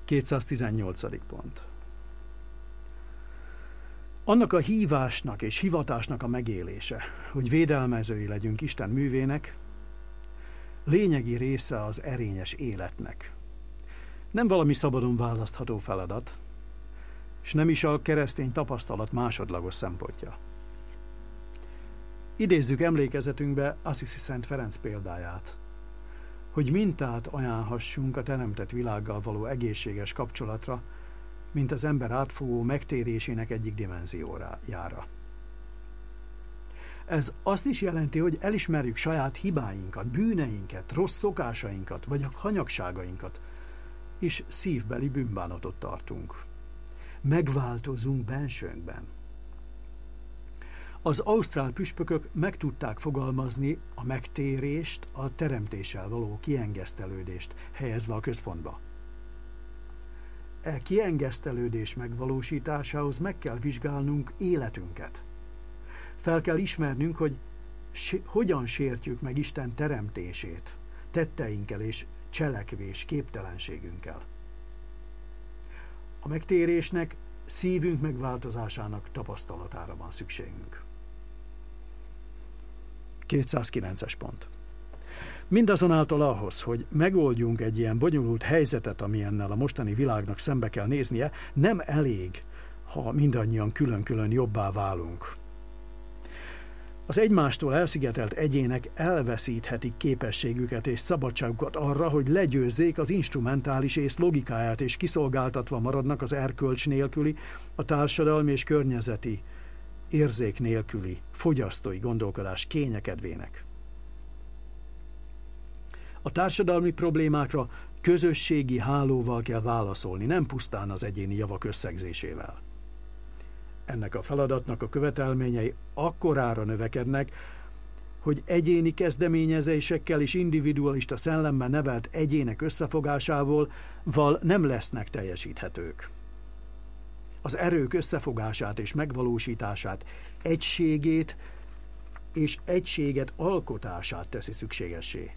218. pont. Annak a hívásnak és hivatásnak a megélése, hogy védelmezői legyünk Isten művének, lényegi része az erényes életnek. Nem valami szabadon választható feladat, és nem is a keresztény tapasztalat másodlagos szempontja. Idézzük emlékezetünkbe Assisi Szent Ferenc példáját, hogy mintát ajánlhassunk a teremtett világgal való egészséges kapcsolatra, mint az ember átfogó megtérésének egyik dimenziójára. Ez azt is jelenti, hogy elismerjük saját hibáinkat, bűneinket, rossz szokásainkat, vagy a hanyagságainkat, és szívbeli bűnbánatot tartunk. Megváltozunk bensőnkben. Az ausztrál püspökök meg tudták fogalmazni a megtérést, a teremtéssel való kiengesztelődést helyezve a központba. E kiengesztelődés megvalósításához meg kell vizsgálnunk életünket. Fel kell ismernünk, hogy hogyan sértjük meg Isten teremtését, tetteinkkel és cselekvés képtelenségünkkel. A megtérésnek szívünk megváltozásának tapasztalatára van szükségünk. 209-es pont. Mindazonáltal ahhoz, hogy megoldjunk egy ilyen bonyolult helyzetet, amilyennel a mostani világnak szembe kell néznie, nem elég, ha mindannyian külön-külön jobbá válunk. Az egymástól elszigetelt egyének elveszíthetik képességüket és szabadságukat arra, hogy legyőzzék az instrumentális ész logikáját, és kiszolgáltatva maradnak az erkölcs nélküli, a társadalmi és környezeti érzék nélküli, fogyasztói gondolkodás kényekedvének. A társadalmi problémákra közösségi hálóval kell válaszolni, nem pusztán az egyéni javak összegzésével. Ennek a feladatnak a követelményei akkorára növekednek, hogy egyéni kezdeményezésekkel és individualista szellemmel nevelt egyének összefogásával nem lesznek teljesíthetők. Az erők összefogását és megvalósítását, egységét és egységet alkotását teszi szükségessé.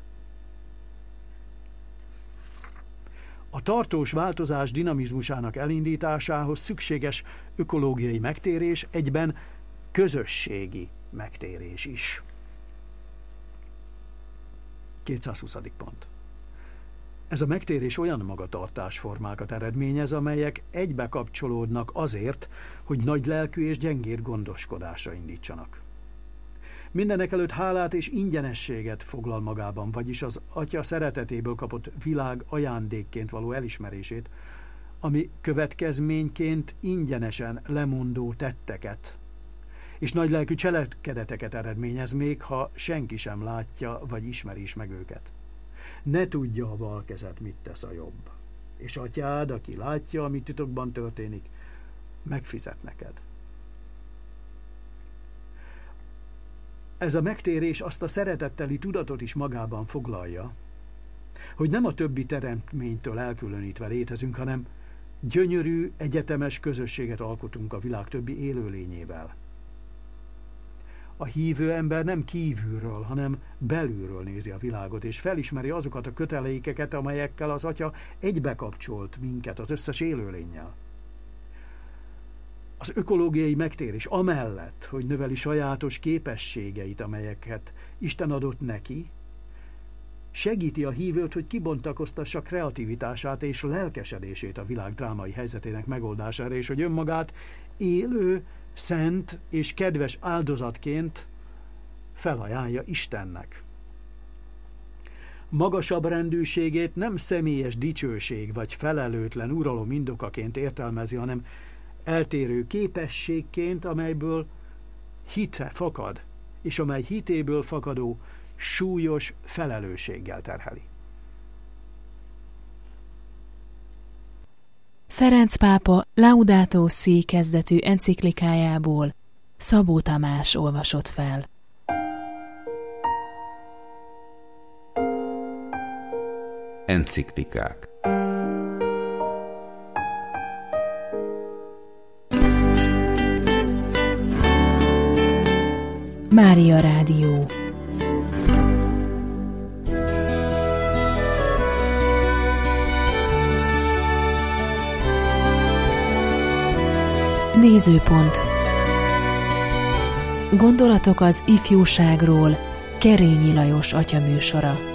A tartós változás dinamizmusának elindításához szükséges ökológiai megtérés, egyben közösségi megtérés is. 220. pont. Ez a megtérés olyan magatartásformákat eredményez, amelyek egybe kapcsolódnak azért, hogy nagy lelkű és gyengér gondoskodásra indítsanak. Mindenekelőtt hálát és ingyenességet foglal magában, vagyis az Atya szeretetéből kapott világ ajándékként való elismerését, ami következményként ingyenesen lemondó tetteket és nagylelkű cselekedeteket eredményez, még ha senki sem látja vagy ismeri is meg őket. Ne tudja a bal kezed, mit tesz a jobb, és Atyád, aki látja, ami titokban történik, megfizet neked. Ez a megtérés azt a szeretetteli tudatot is magában foglalja, hogy nem a többi teremtménytől elkülönítve létezünk, hanem gyönyörű, egyetemes közösséget alkotunk a világ többi élőlényével. A hívő ember nem kívülről, hanem belülről nézi a világot, és felismeri azokat a kötelékeket, amelyekkel az Atya egybekapcsolt minket az összes élőlénnyel. Az ökológiai megtérés amellett, hogy növeli sajátos képességeit, amelyeket Isten adott neki, segíti a hívőt, hogy kibontakoztassa kreativitását és lelkesedését a világ drámai helyzetének megoldására, és hogy önmagát élő, szent és kedves áldozatként felajánlja Istennek. Magasabb rendűségét nem személyes dicsőség vagy felelőtlen uralom indokaként értelmezi, hanem eltérő képességként, amelyből hite fakad, és amely hitéből fakadó súlyos felelősséggel terheli. Ferenc pápa Laudato Si kezdetű enciklikájából Szabó Tamás olvasott fel. Enciklikák. Mária Rádió. Nézőpont. Gondolatok az ifjúságról. Kerényi Lajos atya műsora.